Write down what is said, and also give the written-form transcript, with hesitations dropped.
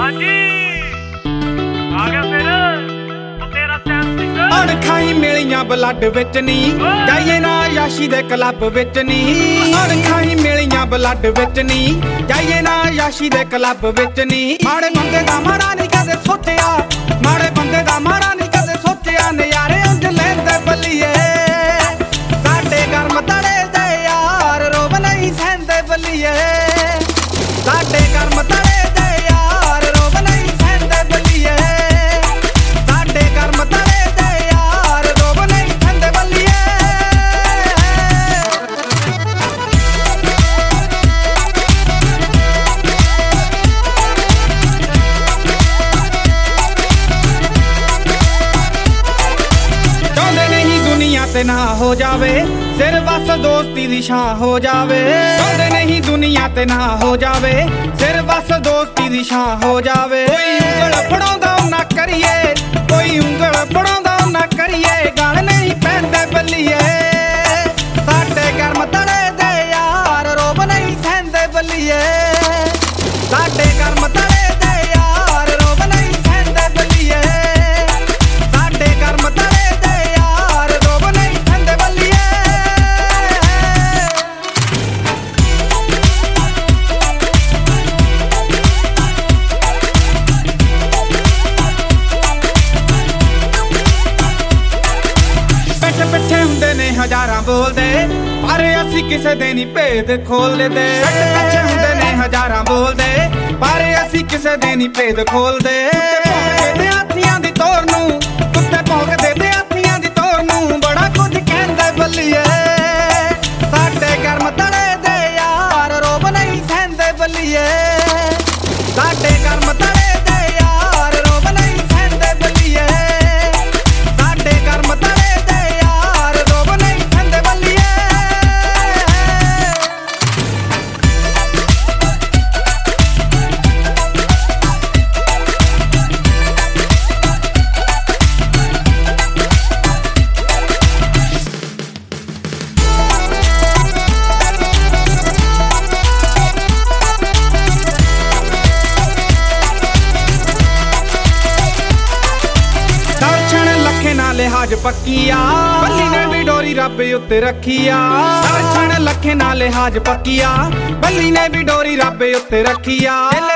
ਅਣਖਾਈ ਮਿਲੀਆਂ ਬਲੱਡ ਵਿੱਚ ਨੀ ਜਾਈਏ ਨਾ ਯਾਸ਼ੀ ਦੇ ਕਲੱਬ ਵਿੱਚ ਨੀ। ਅਣਖਾਈ ਮਿਲੀਆਂ ਬਲੱਡ ਵਿੱਚ ਨੀ ਜਾਈਏ ਨਾ ਯਾਸ਼ੀ ਦੇ ਕਲੱਬ ਵਿੱਚ ਨੀ। ਮਾੜੇ ਬੰਦੇ ਦਾ ਮਾੜਾ ਨਹੀਂ ਕਦੇ ਸੋਚਿਆ, ਮਾੜੇ ਬੰਦੇ ਦਾ ਮਾੜਾ ਨਹੀਂ ਕਦੇ ਸੋਚਿਆ। ਨਜ਼ਾਰੇ ਉਂਝ ਲੈਂਦੇ ਬੱਲੀਏ ਸਾਡੇ ਕਰਮ ਤੜੇ ਦੇ ਯਾਰ, ਰੋਬ ਨਹੀਂ ਸਹਿੰਦੇ ਬੱਲੀਏ ਸਾਡੇ ਕਰਮ ਤੜੇ ਦੇ ਯਾਰ, ਰੋਬ ਨਹੀਂ ਸਹਿੰਦੇ ਬੱਲੀਏ ਸਾਡੇ ਕਰਮ ਤੜੇ ਦੇ ਯਾਰ, ਰੋਬ ਨਹੀਂ ਸਹਿੰਦੇ ਬੱਲੀਏ। ਚਾਹੁੰਦੇ ਨਹੀਂ ਦੁਨੀਆ ਤੇ ਨਾ ਹੋ ਜਾਵੇ ਸਿਰ ਬਸ ਦੋਸਤੀ ਦੀ ਛਾਂ ਹੋ ਜਾਵੇ। ਚਾਹੁੰਦੇ ਨਹੀਂ ਦੁਨੀਆ ਤੇ ਨਾ ਹੋ ਜਾਵੇ ਸਿਰ ਬਸ ਦੋਸਤੀ ਦੀ ਛਾਂ ਹੋ ਜਾਵੇ। ਕੋਈ ਉਂਗਲ ਫੜਾਉਂਦਾ ਨਾ ਕਰੀਏ, ਕੋਈ ਉਂਗਲ ਫੜਾਉਂਦਾ ਨਾ ਕਰੀਏ। ਗਲ ਨਹੀਂ ਪੈਂਦੇ ਬੱਲੀਏ ਸਾਡੇ ਕਰਮ ਤੜੇ ਦੇ ਯਾਰ, ਰੋਬ ਨਹੀਂ ਸਹਿੰਦੇ ਬੱਲੀਏ ਸਾਡੇ ਕਰਮ ਤੜੇ ਦੇ ਯਾਰ, ਰੋਬ ਨਹੀਂ ਸਹਿੰਦੇ ਬੱਲੀਏ ਸਾਡੇ ਕਰਮ ਤੜੇ ਦੇ ਯਾਰ, ਰੋਬ ਨਹੀਂ ਸਹਿੰਦੇ ਬੱਲੀਏ। ਪਿੱਛੇ ਹੁੰਦੇ ਨੇ ਹਜ਼ਾਰਾਂ ਬੋਲਦੇ ਪਰ ਅਸੀਂ ਕਿਸੇ ਦੇ ਨਹੀਂ ਭੇਦ ਖੋਲਦੇ। ਪਿੱਛੇ ਹੁੰਦੇ ਨੇ ਹਜ਼ਾਰਾਂ ਬੋਲਦੇ ਪਰ ਅਸੀਂ ਕਿਸੇ ਦੇ ਨਹੀਂ ਭੇਦ ਖੋਲਦੇ। ਕੁੱਤੇ ਹਾਥੀਆਂ ਦੀ ਤੋਰ ਨੂੰ, ਕੁੱਤੇ ਭੌਂਕਦੇ ਤੇ ਹਾਥੀਆਂ ਦੀ ਤੋਰ ਨੂੰ। ਬੜਾ ਕੁਝ ਕਹਿੰਦੇ ਬੱਲੀਏ ਸਾਡੇ ਕਰਮ ਤੜੇ ਦੇ ਯਾਰ, ਰੋਬ ਨਹੀਂ ਸਹਿੰਦੇ ਬੱਲੀਏ ਸਾਡੇ ਕਰਮ ਤੜੇ ਦੇ ਯਾਰ, ਰੋਬ ਨਹੀਂ ਸਹਿੰਦੇ ਬੱਲੀਏ ਸਾਡੇ ਕਰਮ ਤੜੇ ਦੇ ਯਾਰ, ਰੋਬ ਨਹੀਂ ਸਹਿੰਦੇ ਬੱਲੀਏ। ਦਰਸ਼ਨ ਲੱਖੇ ਨਾਲ ਲਿਹਾਜ਼ ਪੱਕੀਆ, ਬੱਲੀ ਨੇ ਵੀ ਡੋਰੀ ਰੱਬ ਉੱਤੇ ਰੱਖੀਆ। ਦਰਸ਼ਨ ਲੱਖੇ ਨਾਲ ਲਿਹਾਜ਼ ਪੱਕੀਆ, ਬੱਲੀ ਨੇ ਵੀ ਡੋਰੀ ਰੱਬ ਉੱਤੇ ਰੱਖੀਆ।